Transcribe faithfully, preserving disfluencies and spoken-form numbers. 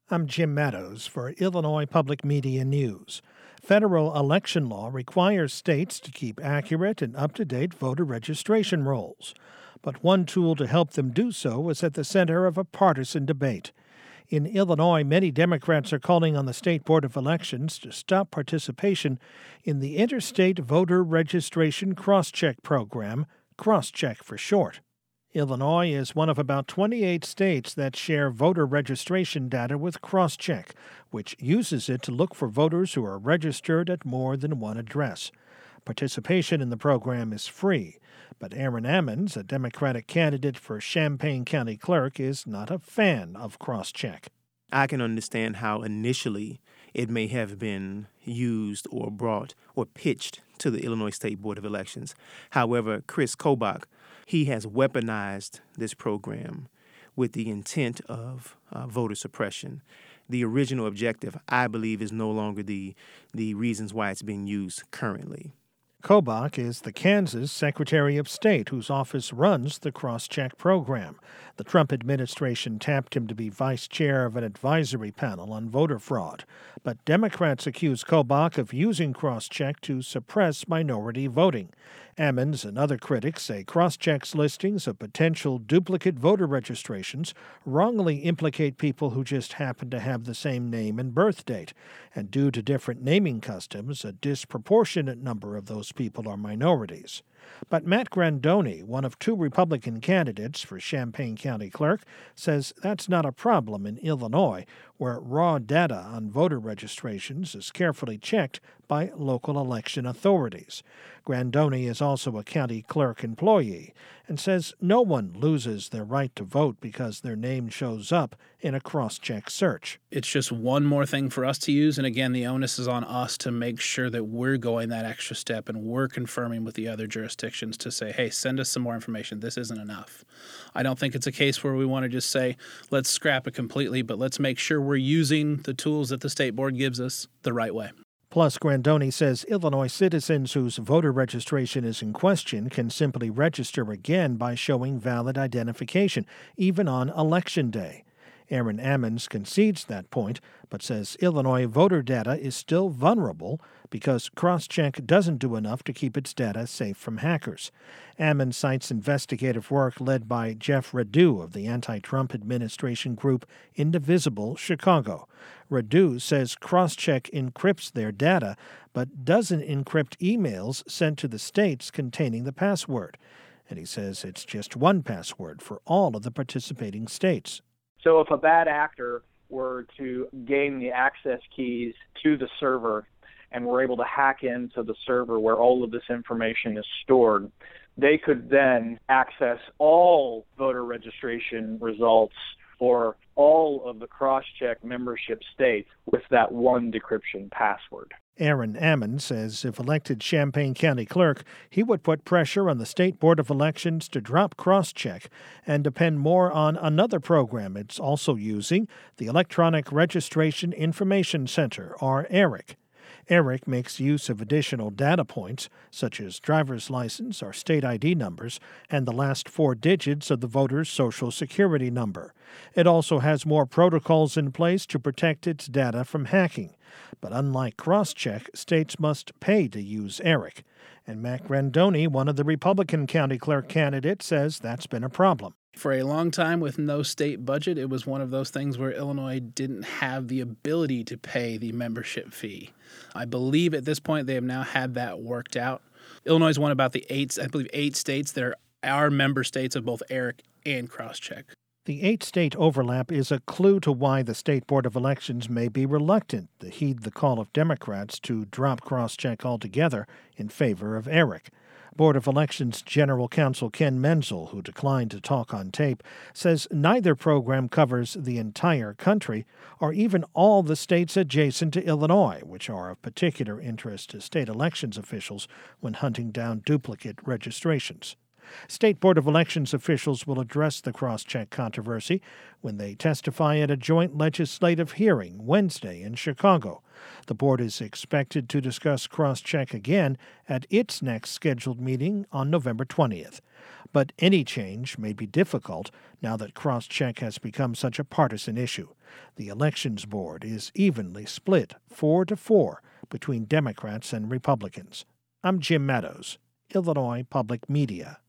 I'm Jim Meadows for Illinois Public Media News. Federal election law requires states to keep accurate and up-to-date voter registration rolls. But one tool to help them do so is at the center of a partisan debate. In Illinois, many Democrats are calling on the State Board of Elections to stop participation in the Interstate Voter Registration Crosscheck Program, Crosscheck for short. Illinois is one of about twenty-eight states that share voter registration data with Crosscheck, which uses it to look for voters who are registered at more than one address. Participation in the program is free, but Aaron Ammons, a Democratic candidate for Champaign County Clerk, is not a fan of Crosscheck. I can understand how initially it may have been used or brought or pitched to the Illinois State Board of Elections. However, Chris Kobach, he has weaponized this program with the intent of uh, voter suppression. The original objective, I believe, is no longer the the reasons why it's being used currently. Kobach is the Kansas Secretary of State whose office runs the Crosscheck program. The Trump administration tapped him to be vice chair of an advisory panel on voter fraud. But Democrats accuse Kobach of using Crosscheck to suppress minority voting. Ammons and other critics say Crosscheck's listings of potential duplicate voter registrations wrongly implicate people who just happen to have the same name and birth date. And due to different naming customs, a disproportionate number of those people are minorities. But Matt Grandoni, one of two Republican candidates for Champaign County Clerk, says that's not a problem in Illinois, where raw data on voter registrations is carefully checked by local election authorities. Grandoni is also a county clerk employee and says no one loses their right to vote because their name shows up in a cross-check search. It's just one more thing for us to use, and again, the onus is on us to make sure that we're going that extra step and we're confirming with the other jurisdictions to say, hey, send us some more information. This isn't enough. I don't think it's a case where we want to just say, let's scrap it completely, but let's make sure we're using the tools that the state board gives us the right way. Plus, Grandoni says Illinois citizens whose voter registration is in question can simply register again by showing valid identification, even on Election Day. Aaron Ammons concedes that point, but says Illinois voter data is still vulnerable because Crosscheck doesn't do enough to keep its data safe from hackers. Ammons cites investigative work led by Jeff Radu of the anti-Trump administration group Indivisible Chicago. Radu says Crosscheck encrypts their data, but doesn't encrypt emails sent to the states containing the password. And he says it's just one password for all of the participating states. So if a bad actor were to gain the access keys to the server and were able to hack into the server where all of this information is stored, they could then access all voter registration results for all of the Crosscheck membership states with that one decryption password. Aaron Ammons says if elected Champaign County Clerk, he would put pressure on the State Board of Elections to drop Crosscheck and depend more on another program it's also using, the Electronic Registration Information Center, or ERIC. ERIC makes use of additional data points, such as driver's license or state I D numbers, and the last four digits of the voter's social security number. It also has more protocols in place to protect its data from hacking. But unlike Crosscheck, states must pay to use ERIC. And Matt Grandoni, one of the Republican county clerk candidates, says that's been a problem. For a long time, with no state budget, it was one of those things where Illinois didn't have the ability to pay the membership fee. I believe at this point they have now had that worked out. Illinois is one of about the eight, I believe, eight states that are our member states of both ERIC and Crosscheck. The eight-state overlap is a clue to why the State Board of Elections may be reluctant to heed the call of Democrats to drop Crosscheck altogether in favor of ERIC. Board of Elections General Counsel Ken Menzel, who declined to talk on tape, says neither program covers the entire country or even all the states adjacent to Illinois, which are of particular interest to state elections officials when hunting down duplicate registrations. State Board of Elections officials will address the cross-check controversy when they testify at a joint legislative hearing Wednesday in Chicago. The board is expected to discuss cross-check again at its next scheduled meeting on November twentieth. But any change may be difficult now that cross-check has become such a partisan issue. The Elections Board is evenly split, four to four, between Democrats and Republicans. I'm Jim Meadows, Illinois Public Media.